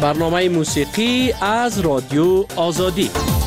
برنامه موسیقی از رادیو آزادی.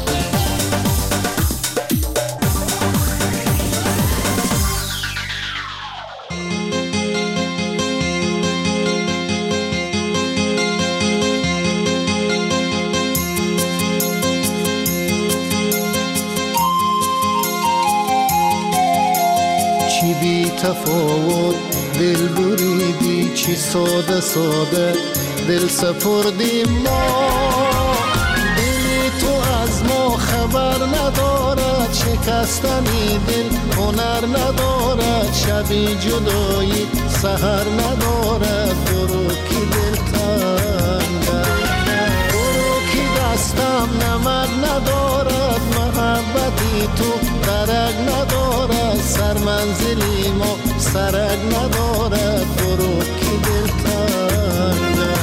چی بی تفاوت دل بریدی، چی ساده ساده دل سپردیم ما. دلی تو از ما خبر ندارد، شکستنی دل هنر ندارد. شبی جدایی سحر ندارد، برو کی دل تنگد، برو کی دستم نمک ندارد. محبتی تو درک ندارد، سر منزلی ما سرک ندارد، برو کی دل تنگد.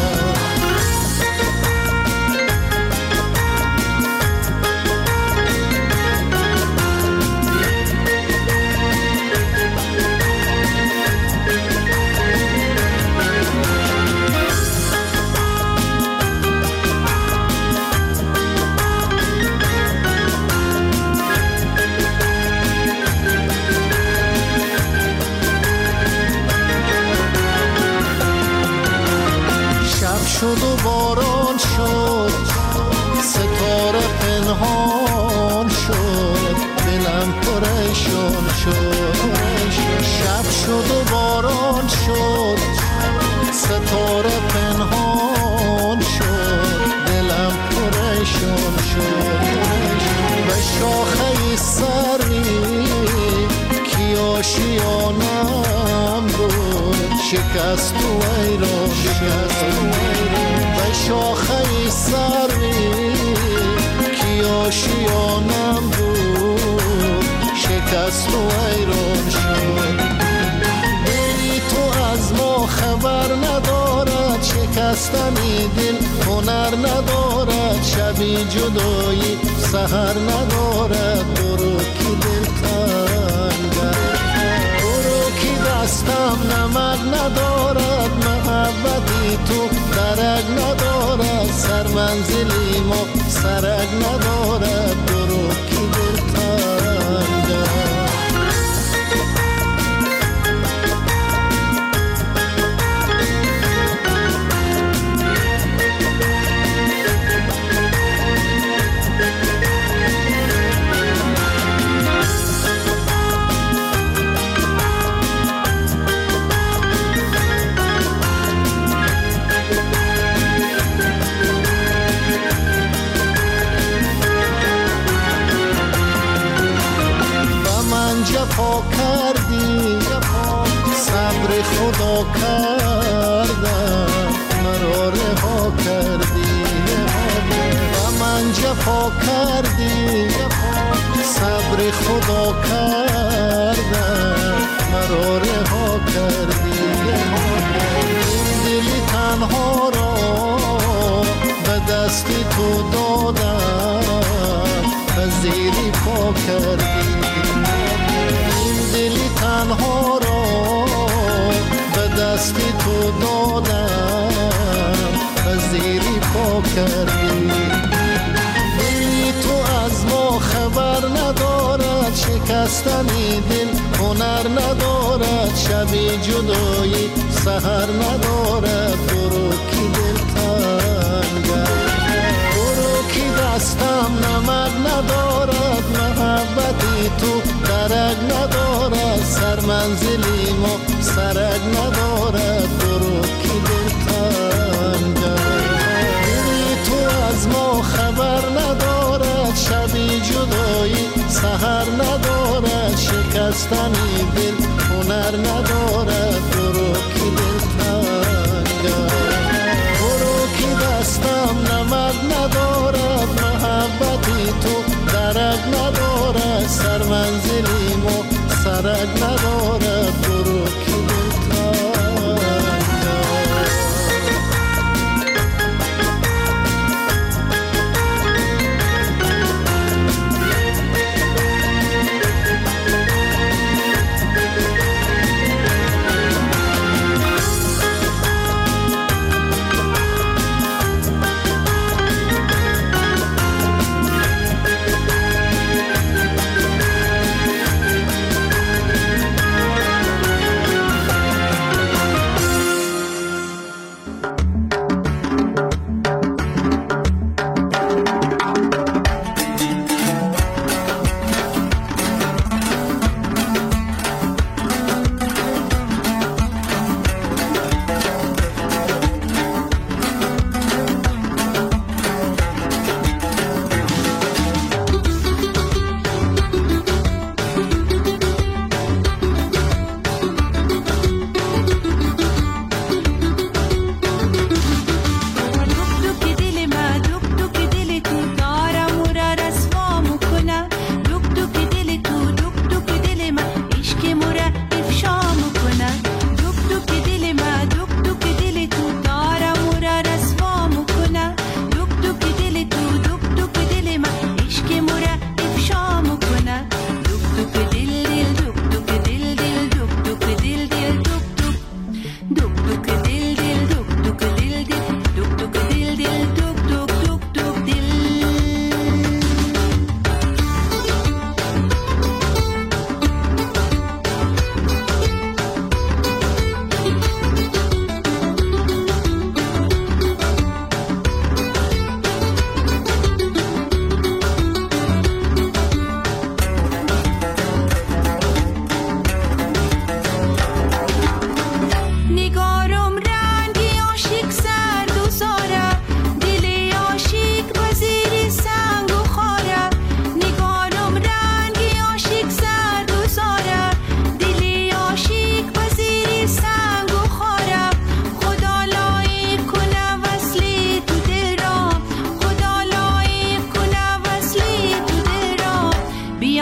شد و باران شد، ستاره پنهان شد، دلم پریشان شد. شب شد و باران شد، ستاره پنهان شد، دلم پریشان شد. به شاخه سری کی آشیانم بود، شکست و ایران شد. به شاخه سری کی آشیانم بود، شکست و ایران شد. دلی تو از ما خبر ندارد، شکستنی دل هنر ندارد. شبی جدایی سحر ندارد، برو کی دل تنگد، برو کی دستم نمک ندارد. محبتی تو درک ندارد، سر منزلی ما سرک ندارد، برو کی دل تنگد. جفا کردی، صبر خدا کردم، مرا رها کردی. و من جفا کردی، صبر خدا کردم، مرا رها کردی. این دلی تنها را به دستی تو دادم، پذیری پا کردی. دلی تنها را به دستی تو دادم، پذیری پا کردی. دلی تو از ما خبر ندارد، شکستنی دل هنر ندارد. شبی جدایی سحر ندارد، برو کی دل تنگد، برو کی دستم نمک ندارد. محبتی تو درک ندارد، سر منزلی ما سرک ندارد، برو کی دل تنگد. دلی تو از ما خبر ندارد، شبی جدایی سحر ندارد. شکستنی دل هنر ندارد، برو کی دل تنگد، برو کی دستم نمک ندارد. محبتی تو درک ندارد، سر منزلی ما سرک ندارد، برو کی دل تنگد.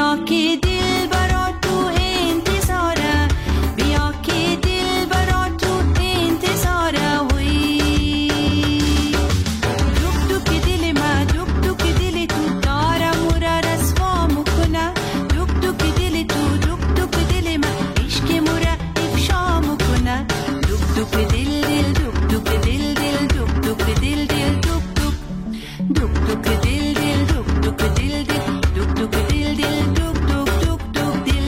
بیا که دل برا تو انتظاره، بیا که دل برا تو انتظاره. وی دوک دوک دل ما، دوک دوک دل تو داره مورا رسوا میکنه. دوک دوک دل تو، دوک دوک دل ما عشق مورا افشا میکنه. دوک دوک دل دل، دوک دوک دل دل، دوک دوک دل دل، دوک دوک دوک دوک دل دل، دوک دوک دل دل، دوک دوک دل دل، دوک دوک دوک دوک دل.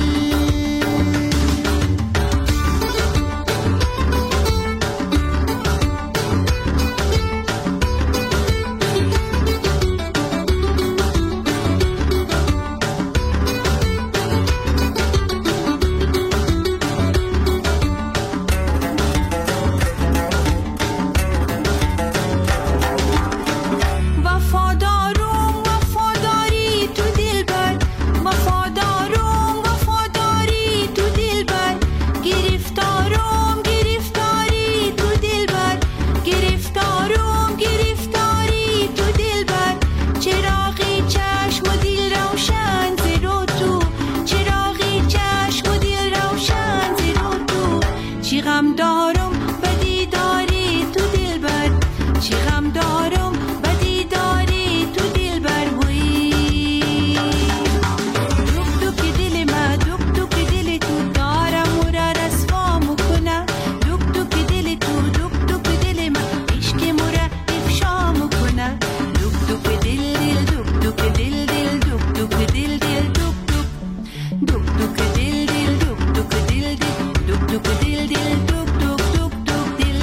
وفادارم وفاداری تو دلبر، وفادارم وفاداری تو دلبر. گرفتارم گرفتاری تو دلبر، گرفتارم گرفتاری تو دلبر. چراغی چشم و دل روشن زیرو تو، چراغی چشم و دل روشن زیرو تو. چی غم دارم بدی داری تو دلبر، چی غم دارم بدی داری تو دلبر. وی دوک دوک دل ما، دوک دوک دل تو داره مورا رسوا میکنه. دوک دوک دل تو، دوک دوک دل ما عشق مورا افشا میکنه. دوک دوک دل دل، دوک دوک دل دل، دوک دوک دل دل، دوک دوک دوک دوک دل دل، دوک دوک دل دل، دوک دوک دل دل، دوک دوک دوک دوک دل.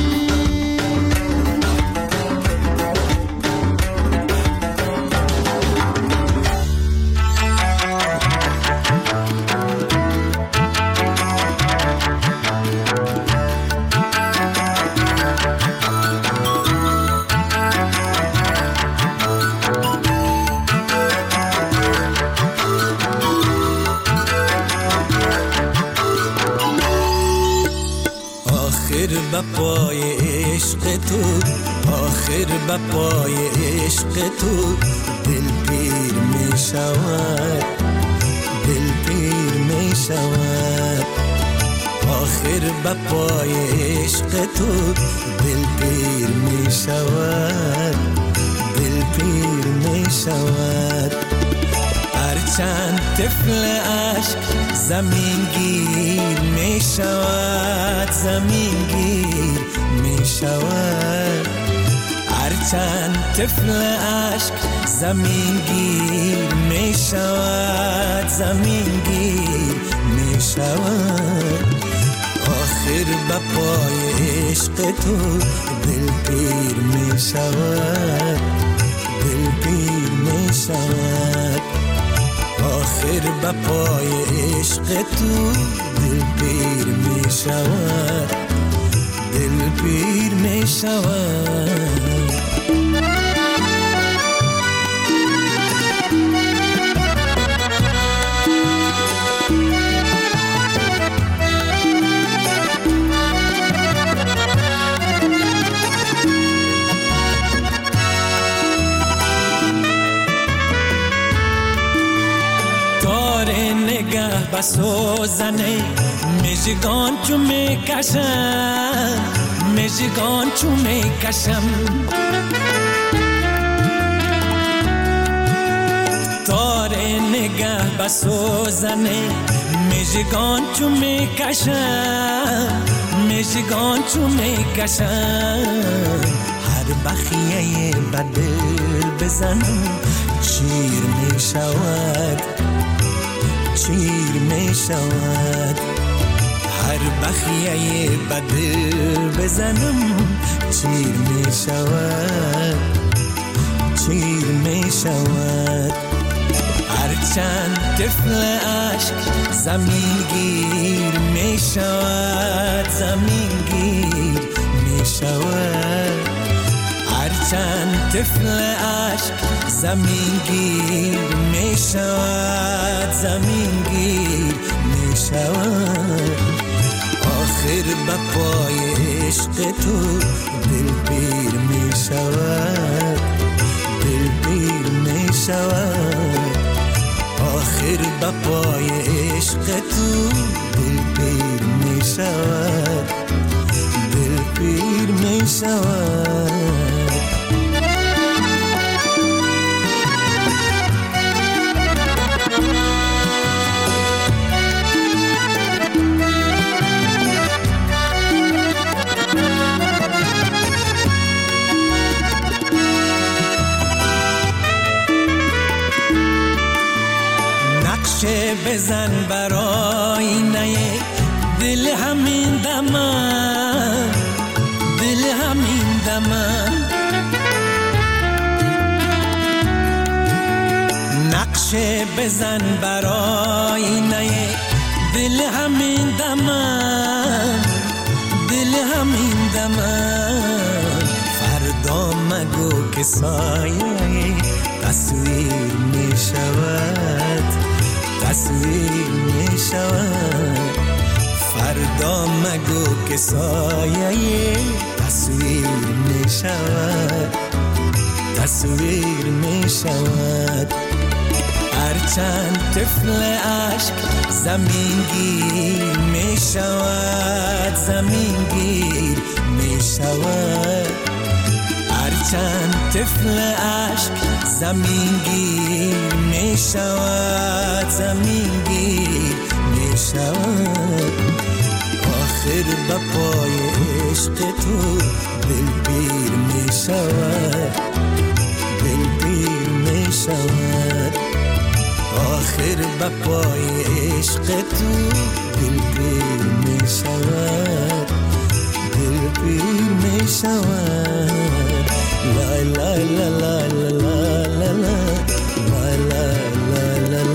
آخر به پای عشق تو، آخر به پای عشق تو دل پیر می شود، دل پیر می شود. آخر به پای عشق تو دل پیر می شود، دل پیر می شود. هرچند طفل عشق زمین گیر می شود، زمین گیر می شود. هرچند طفل عشق زمین گیر می شود، زمین گیر می شود. آخر به پای عشق تو دل پیر می شود، دل پیر می شود. آخر به پای عشق تو دل پیر می شود، دل پیر می شود. نگه بسوزنه مژگان چو میکشم، مژگان چو میکشم. تار نگه بسوزنه مژگان چو میکشم، مژگان چو میکشم. هر بخیه بدل بزنم شیر می شود، شیر می شود. هر بخیه بدل بزنم شیر می شود، شیر می شود. هرچند طفل عشق زمین گیر می شود، زمین گیر می شود. هرچند طفل عشق زمین گیر می شود، زمین گیر می شود. آخر به پای عشق تو دل پیر می شود، دل پیر می شود. آخر آخر بپای عشق تو دل پیر می شود، دل پیر می شود. نقشه بزن برای نه دل همین دمم، دل همین دمم. نقشه بزن برای نه دل همین دمم، دل همین دمم. فردا مگو که سایه تصویر می شود، تصویر می شود. فردا مگو که سایه تصویر می شود، تصویر می شود. هرچند طفل عشق زمین گیر می شود، زمین گیر می شود. هرچند طفل عشق زمین گیر می شود، زمین گیر می شود. آخر بپای عشق تو دل پیر می شود، دل پیر می شود. آخر بپای عشق تو دل پیر می شود، دل پیر می شود. لا لا لا لا لا لا لا لا لا لا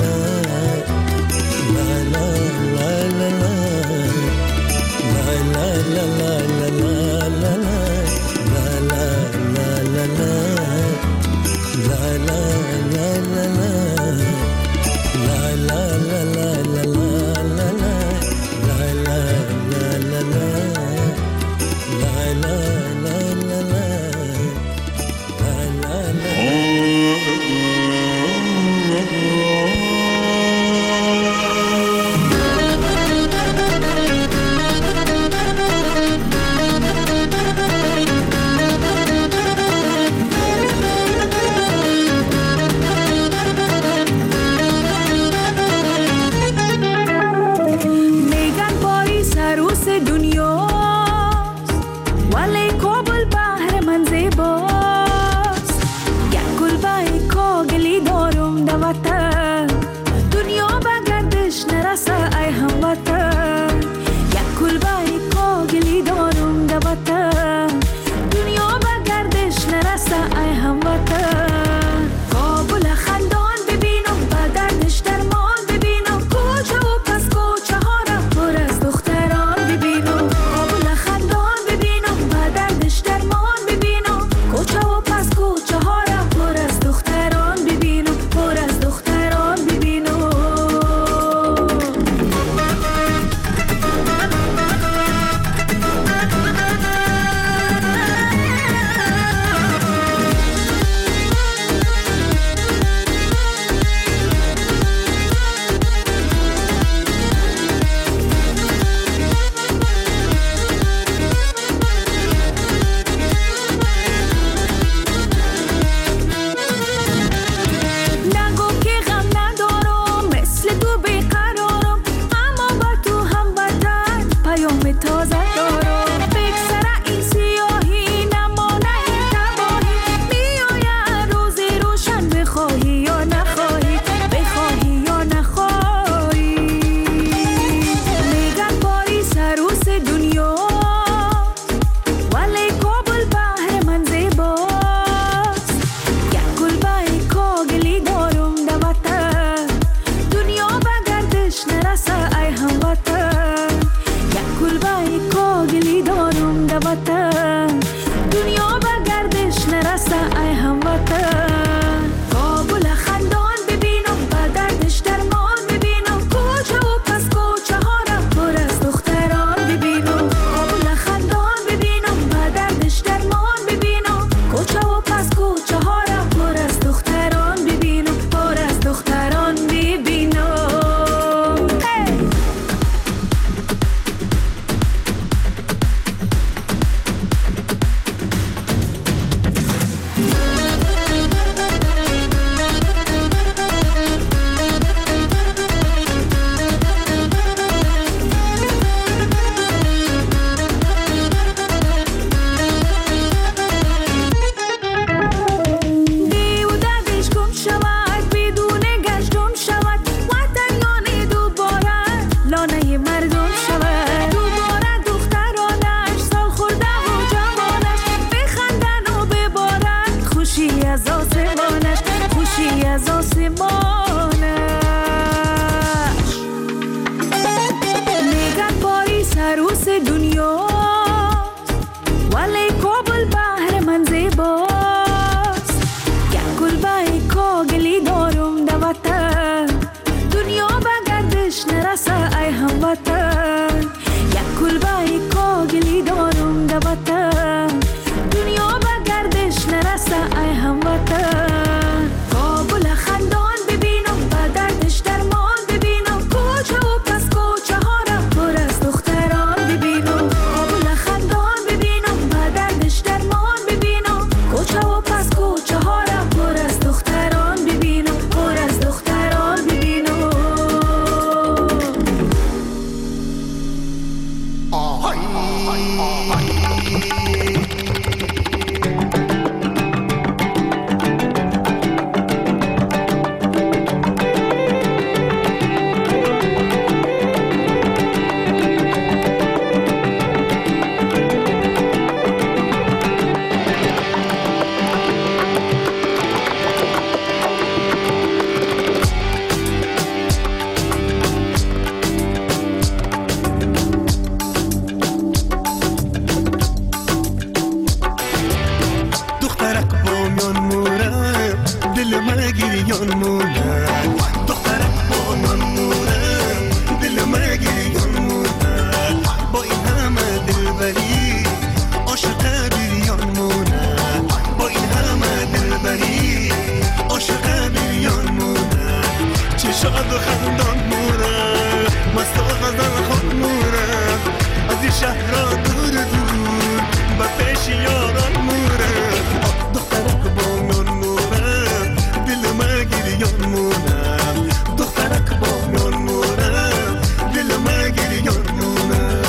داد مورم مست و غزل خود مورم از این شهر را دور دور به پیش یاران مورم دخترک با میان مورم دل ما گریان مورم دخترک با میان مورم دل ما گریان مورم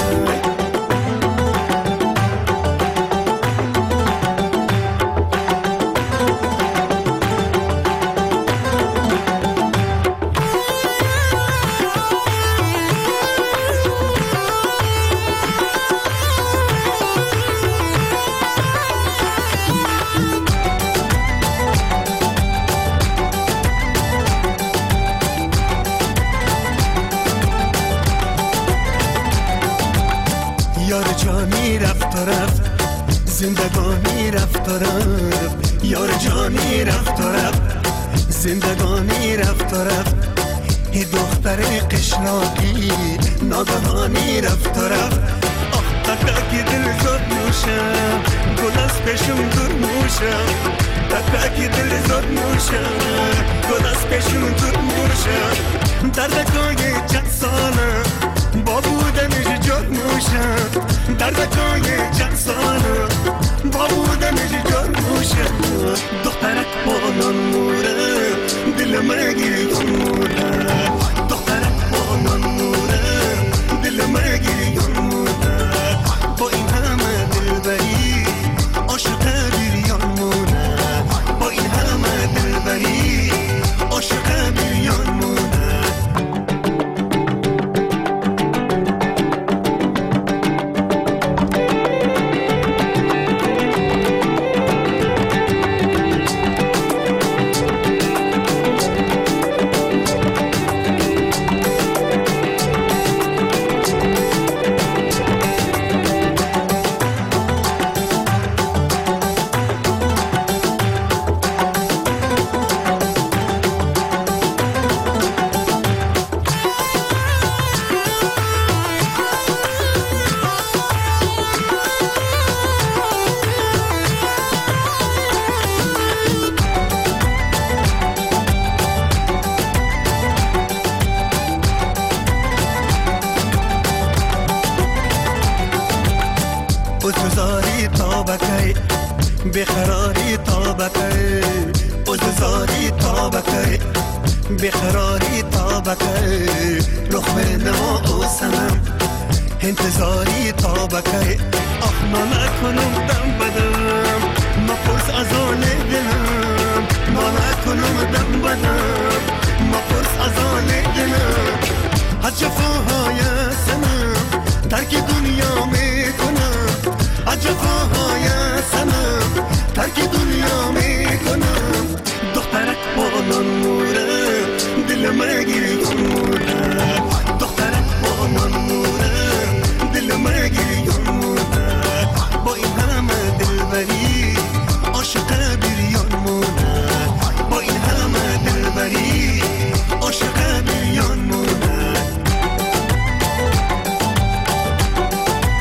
یار جانی رفت و رفت زندگانی رفت و رفت یار جانی رفت و رفت زندگانی رفت و رفت ای دختر قشلاقی ناگهانی رفت و رفت آخ تکاکی دل زد نوشم گل از پیشم دور موشم تکاکی دل زد نوشم گل از پیشم دور موشم دردکای چند سالم با بودنش جد موشم دردکای چند سالم با بودنش جد موشم دخترک بانان مورم دل ما گریان مورم دخترک بانان مورم دل ما گریان مورم با این همه دلبری عاشق بریان مورم با این همه دلبری عاشق بریان مورم عزوزاری تابکی بخراری تابکی عزوزاری تابکی بخراری تابکی رخ نما و سنم انتظاری تابکی آخ ما نکنم دم بدم ما پرس از آن دلم ما نکنم دم بدم ما پرس از آن دلم از جفاهای سنم ترک دنیا میکنم از جفاهای سنم ترک دنیا میکنم دخترک بانان مورم دل ما گریان مورم دخترک بانان مورم دل ما گریان مورم با این همه دلبری عاشق بریان مورم با این همه دلبری عاشق بریان مورم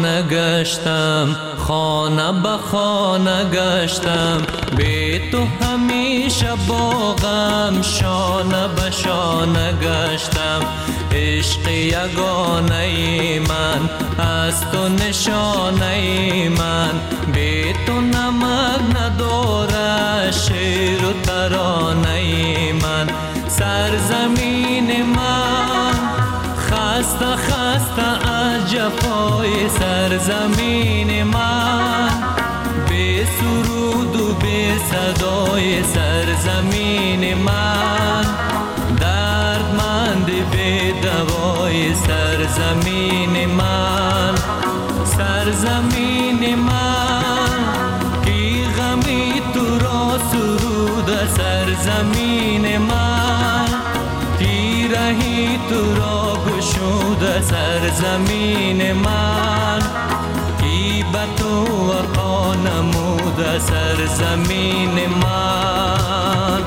خانه گشتم، خانه به خانه گشتم، بی تو همیشه با غم شانه به شانه گشتم. عشق یگانه من از تو نشانه من، بی تو نمک نداره شعر و ترانه من. سرزمین من خسته خسته از جفای سرزمین من، بی سرود و بی صدای سرزمین من، دردمند بی دوای سرزمین من. سرزمین من کی غمی تو را سرود سرزمین من، تیرهی تو را گشود سرزمین من، کی به تو وفا نمود سرزمین من.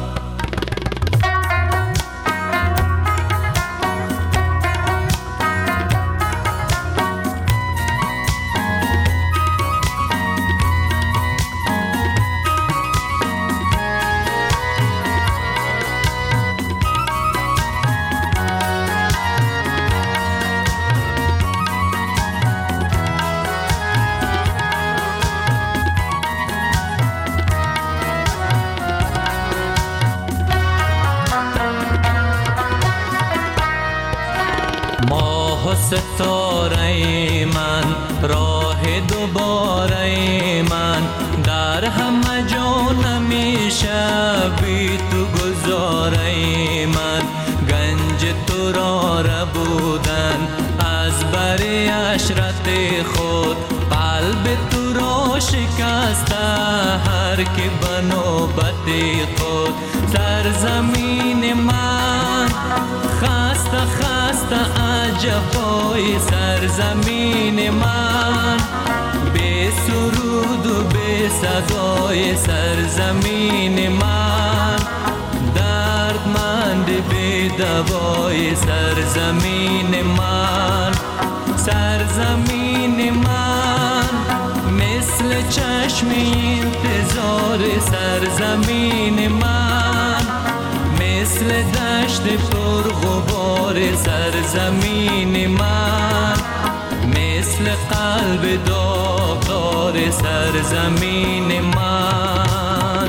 ماه و ستاره من، راه دوباره من، در همه جا نمیشه بی تو گذاره من. گنج تو را ربودن از بر عشرت خود، قلب تو را شکسته هر که به نوبت خود. سرزمین من خسته خسته از جفای سرزمین من، بی سرود و بی صدای سرزمین من، دردمند بی دوای سرزمین من. سرزمین من مثل چشم انتظار سرزمین من، مثل دشت پر غبار سرزمین من، مثل قلب داغدار سرزمین من.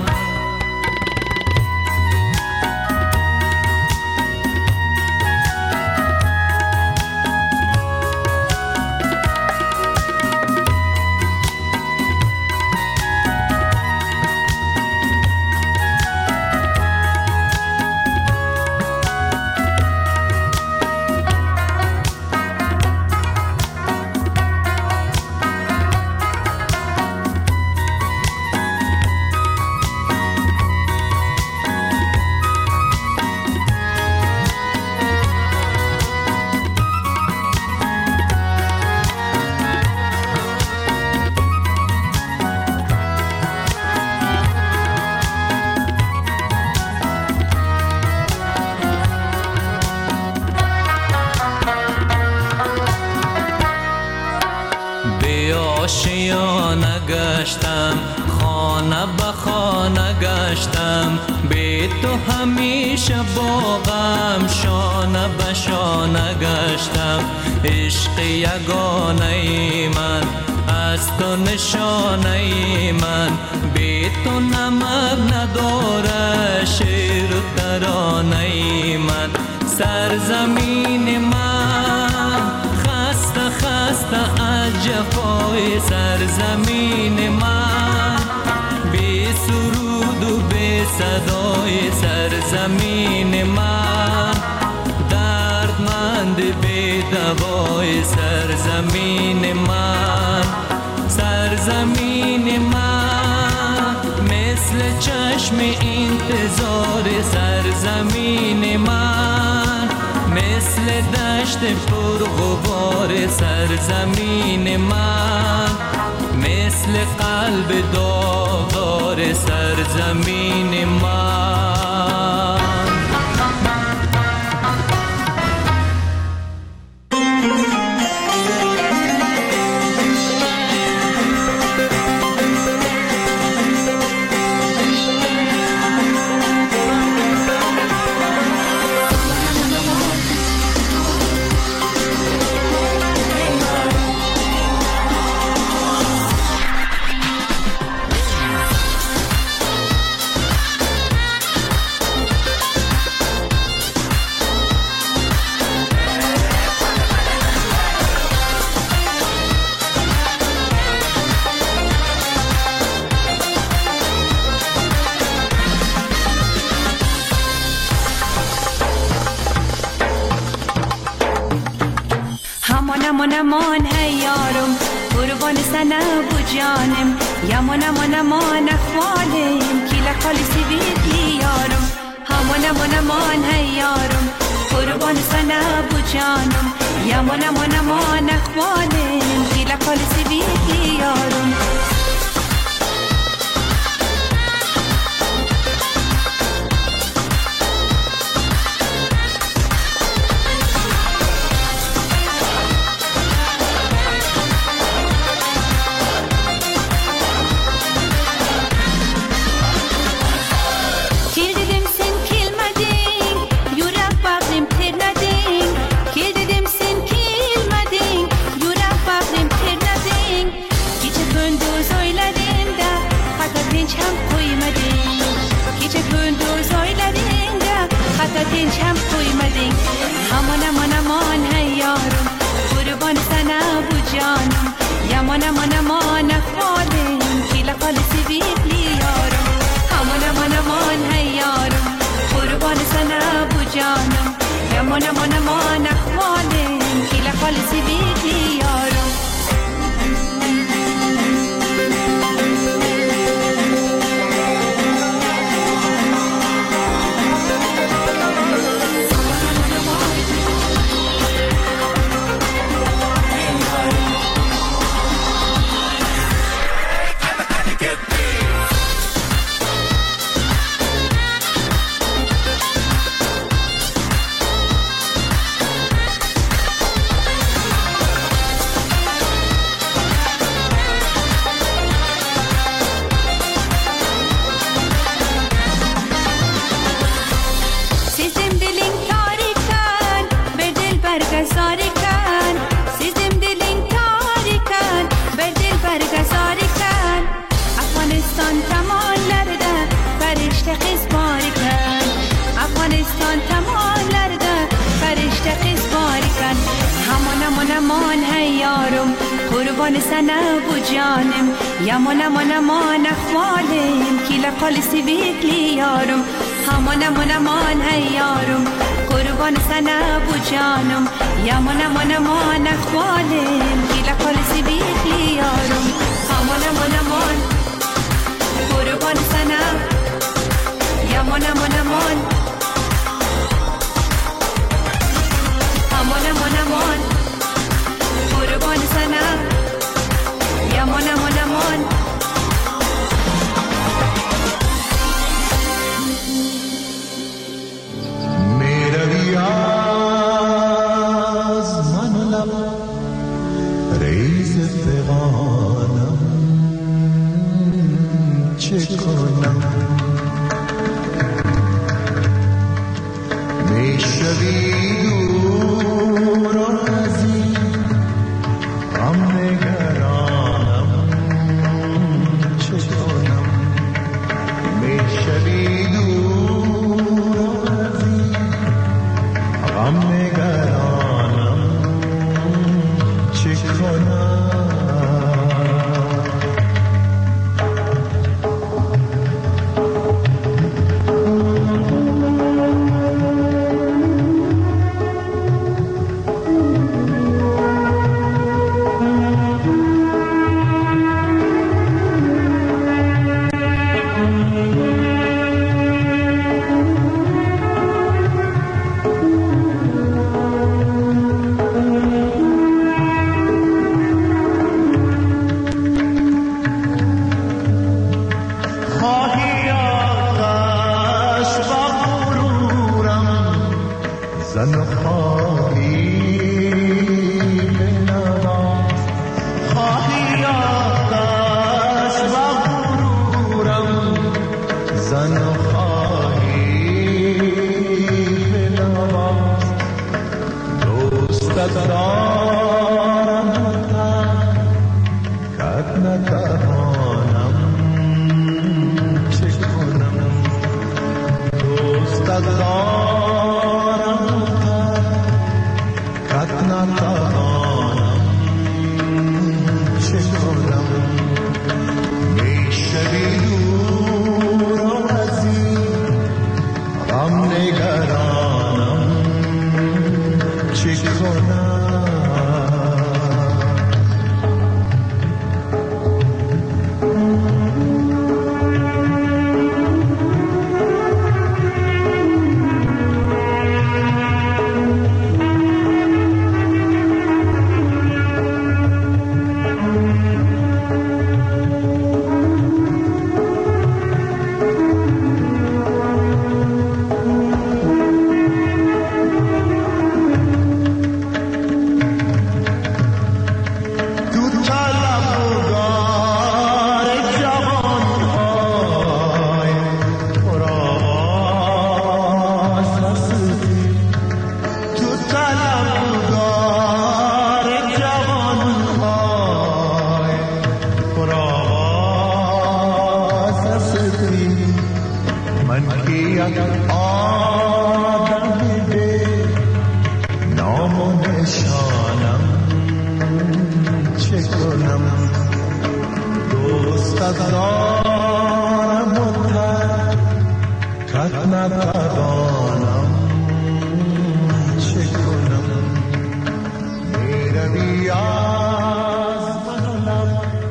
آشیانه گشتم، خانه به خانه گشتم، بی تو همیشه با غم شانه به شانه گشتم. عشق یگانه من از تو نشانه من، بی تو نمک نداره شعر و ترانه من. سرزمین من خسته خسته از جفای سرزمین من، بی سرود و بی صدای سرزمین من، دردمند بی دوای سرزمین من. سرزمین من مثل چشم انتظار سرزمین من، مثل دشت پر غبار سرزمین من، مثل قلب داغدار سرزمین من. امان هی یارم قربان سنه بو جانم یمان امان اخوالم کی لقال سیبیلی یارم امان هی یارم قربان سنه بو جانم یمان امان اخوالم کی لقال سیبیلی یارم دینچم کویمدین امان هی یارم قربان سنه بو جانم یمان امان اخوالم کی لقال سیبیلی یارم امان هی یارم قربان سنه بو جانم یمان امان اخوالم کی لقال سیبیلی یارم امان هی یارم قربان سنه بو جانم یمان امان اخوالم کی لقال سیبیلی یارم امان هی یارم قربان سنه بو جانم یمان امان اخوالم کی لقال سیبیلی یارم امان قربان سنه یمان امان قربان سنه یمان امان میروی از من لب ریز فغانم چه کنم میشوی دور از این غم نگرانم چه کنم میشوی دور از این غم نگرانم چه کنم نگرانم چه کنم یک آدم به نام و نشانم چه کنم دوست دارم و ترک نتوانم چه کنم میروی از منم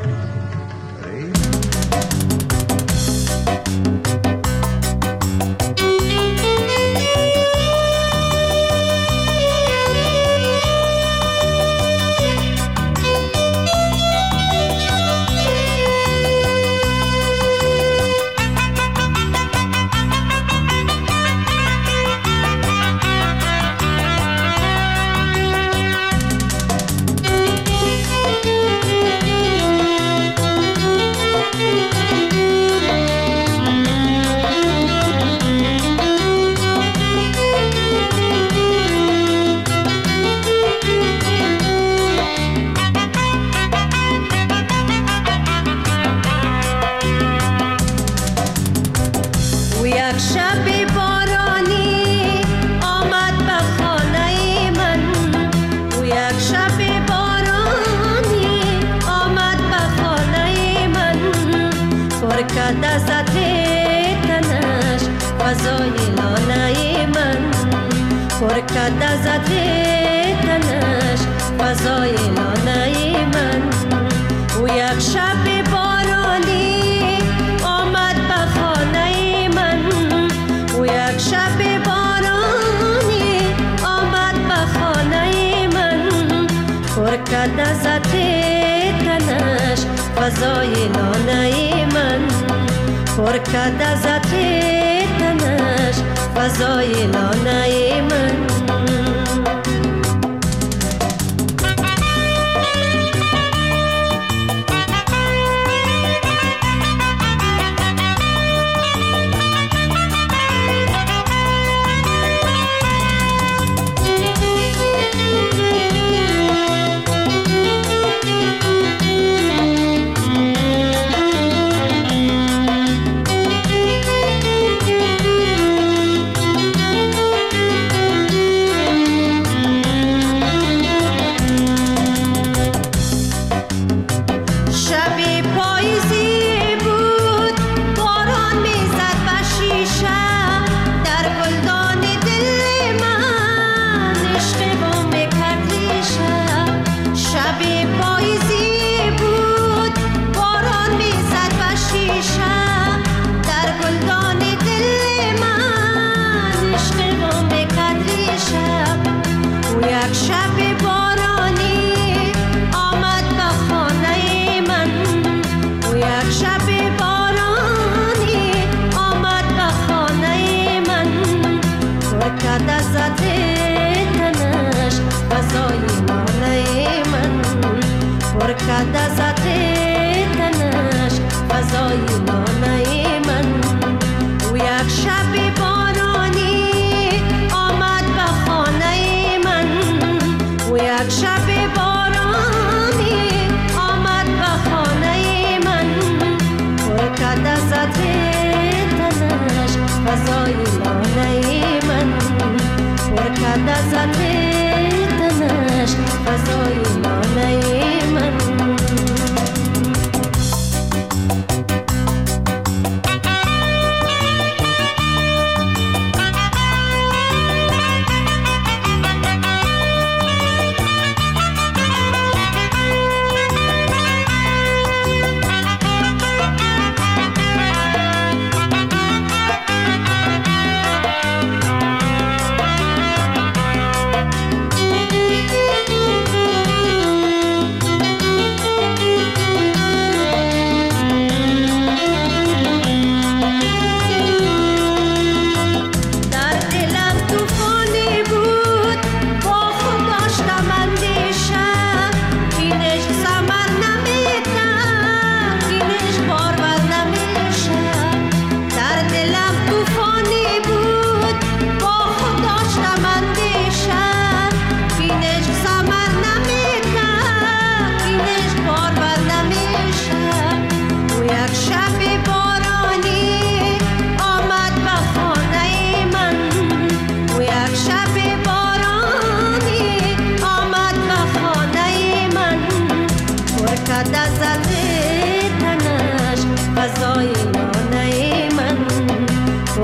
فضای لانه من پر کرد از عطر تنش فضای لانه من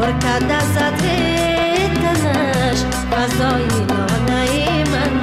پر کرد از عطر تنش فضای لانه من.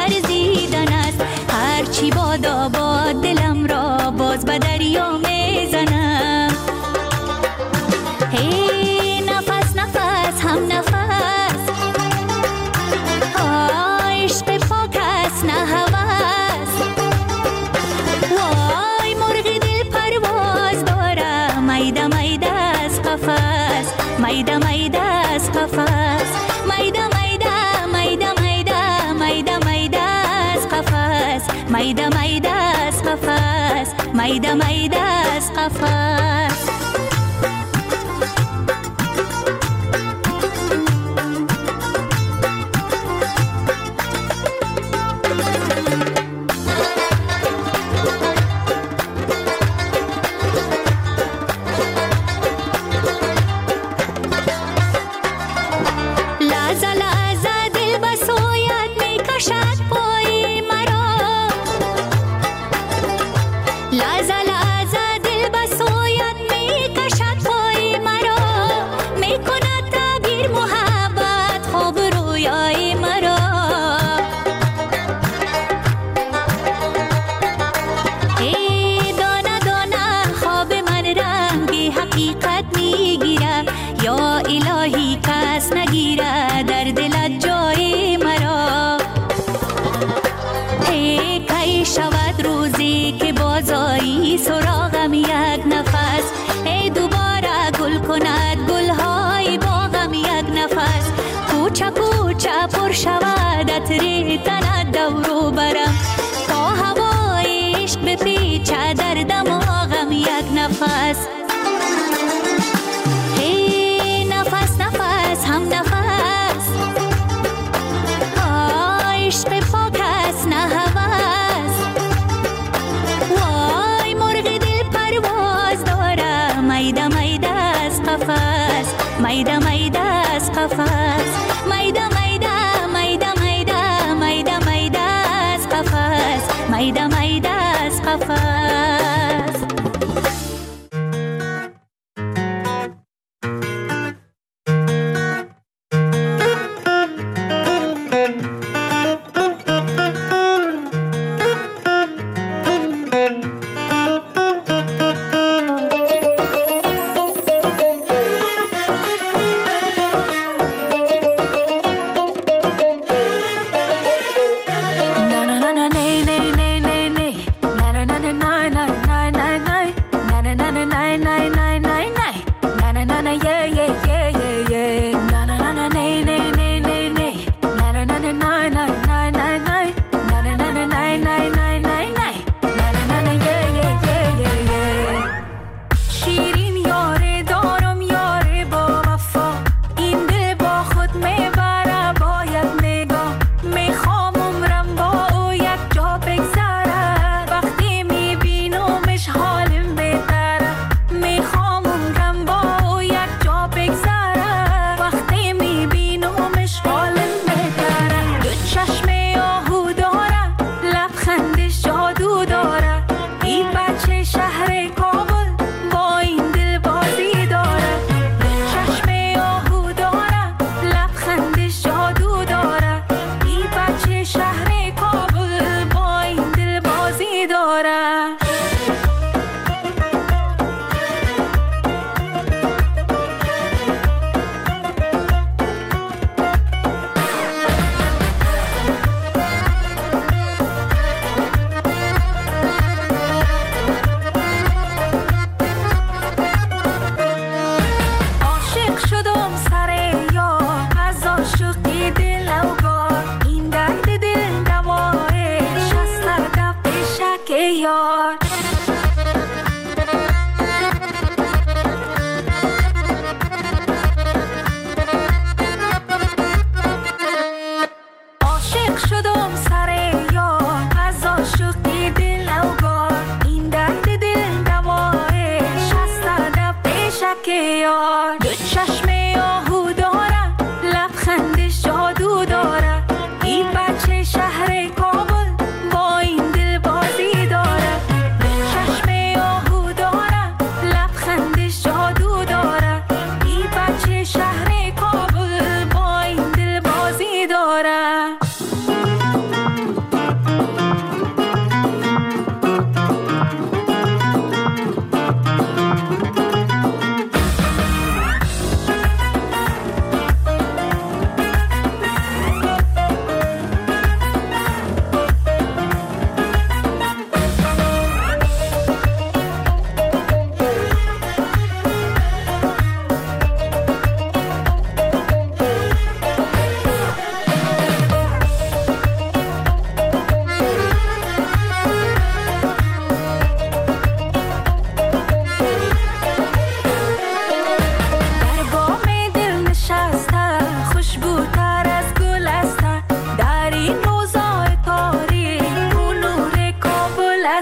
چی بادا باد دلم را باز به دریا میزنم. میده میده از قفس میده میده میده میده میده میده از قفس میده میده از قفس میده میده از قفس سراغم یک نفس ای دوباره گل کند گلهای باغم یک نفس کوچه کوچه پر شود عطر تن دورو برم تا هوای عشق بپیچه در دماغم یک نفس ای نفس نفس هم نفس عشق پاک است نه هوس میده میده از قفس میده میده از قفس میده میده میده میده میده میده از قفس میده میده از قفس